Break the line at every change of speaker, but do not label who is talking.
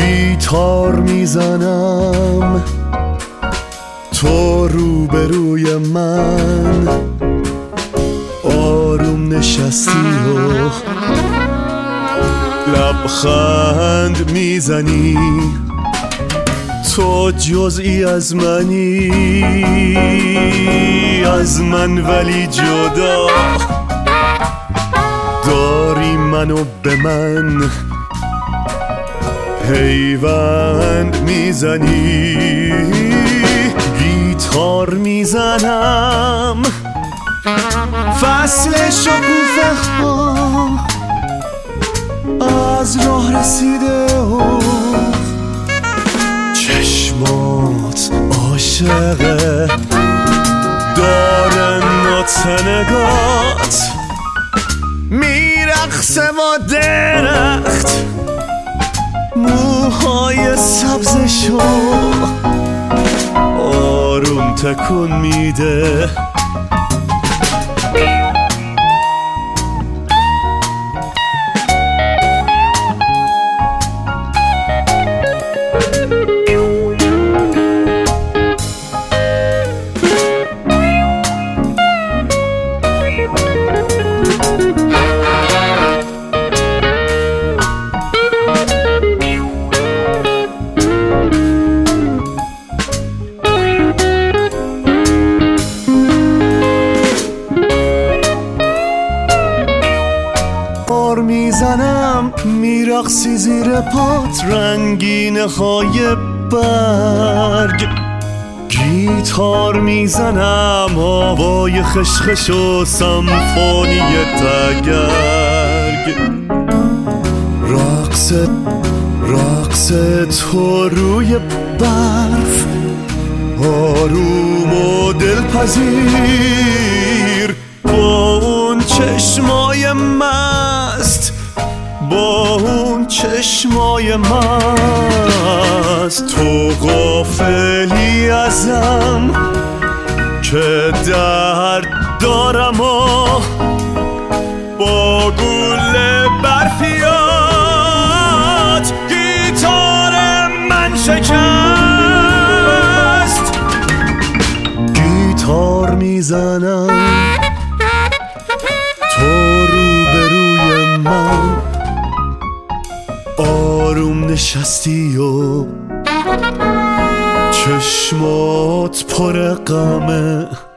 گیتار میزنم تو روبروی من، آروم نشستی و لبخند میزنی، تو جزئی از منی، از من ولی جدا داری منو به من پیوند میزنی. گیتار میزنم فصل شکوفه ها از راه رسیده و چشمات عاشقه دارن نگات میرقصه با درخت، موهای سبزشو آروم تکون میده. میزنم میرقصی زیر پات رنگینه های برگ، گیتار میزنم هوای خشخش و سمفونی تگرگ. رقص تو روی برف آروم و دلپذیر، با اون چشمای مست، با اون چشمای مست، تو غافلی ازم که درد دارم و با گل برفیات گیتار من شکست. گیتار میزنم تو روبروی من، آروم نشستی و چشمات پر غمه